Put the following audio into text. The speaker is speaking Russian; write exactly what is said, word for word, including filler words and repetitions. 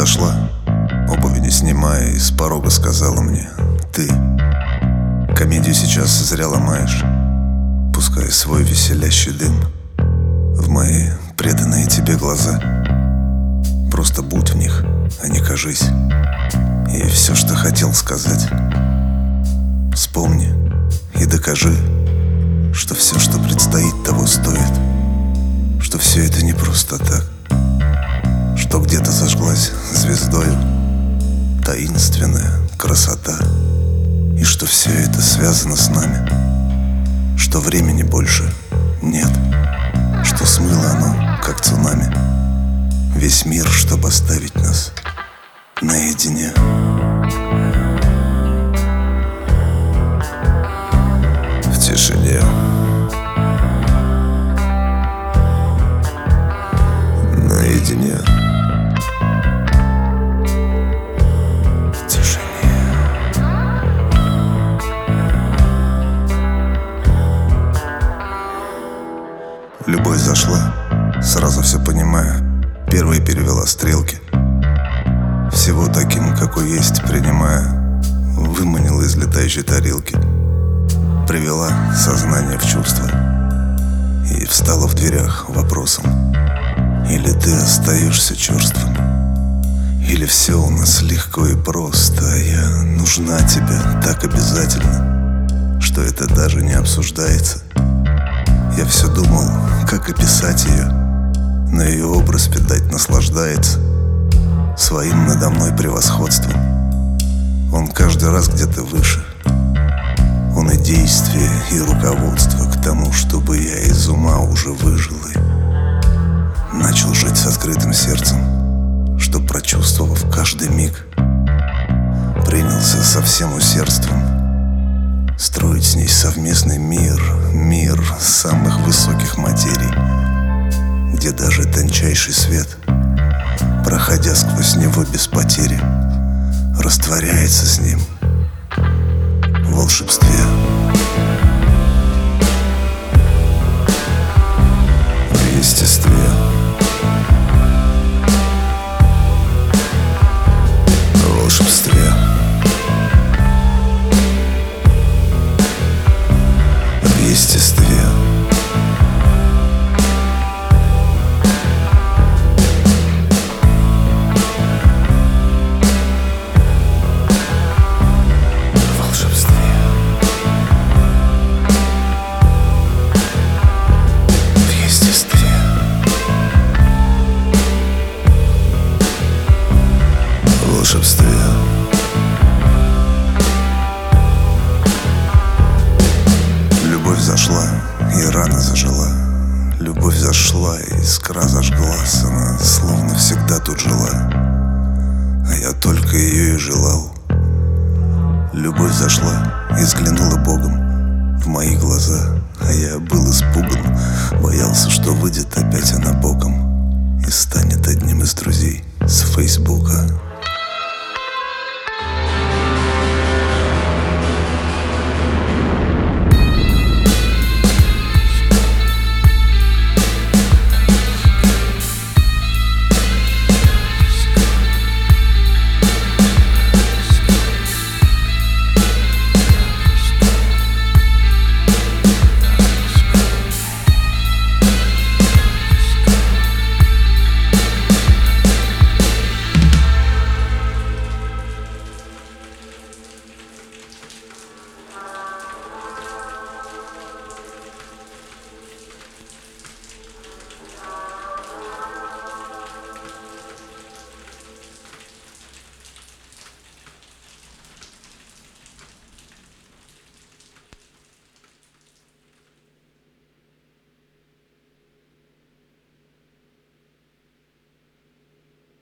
зашла, обуви не снимая, и с порога сказала мне: ты комедию сейчас зря ломаешь, пускай свой веселящий дым в мои преданные тебе глаза. Просто будь в них, а не кажись. И все, что хотел сказать, вспомни и докажи, что все, что предстоит, того стоит, что все это не просто так, что где-то зажглась звездою таинственная красота, и что все это связано с нами, что времени больше нет, что смыло оно, как цунами, весь мир, чтобы оставить нас наедине. В тишине, наедине, в тишине. Любовь зашла, сразу все понимая, первой перевела стрелки, всего таким, какой есть, принимая, выманила из летающей тарелки, привела сознание в чувство и встала в дверях вопросом: или ты остаешься черствым, или все у нас легко и просто, а я нужна тебе так обязательно, что это даже не обсуждается. Я все думал, как описать ее, но ее образ, видать, наслаждается своим надо мной превосходством. Он каждый раз где-то выше. Он и действие, и руководство к тому, чтобы я из ума уже выжил и начал жить с открытым сердцем, чтоб, прочувствовав каждый миг, принялся со всем усердством строить с ней совместный мир, мир самых высоких материй, где даже тончайший свет, проходя сквозь него без потери, растворяется с ним в волшебстве. В естестве. В волшебстве. В естестве. Волшебстве. Любовь зашла и рано зажила. Любовь зашла и искра зажглась. Она словно всегда тут жила, а я только ее и желал. Любовь зашла и взглянула Богом в мои глаза, а я был испуган, боялся, что выйдет опять она боком и станет одним из друзей с Фейсбука.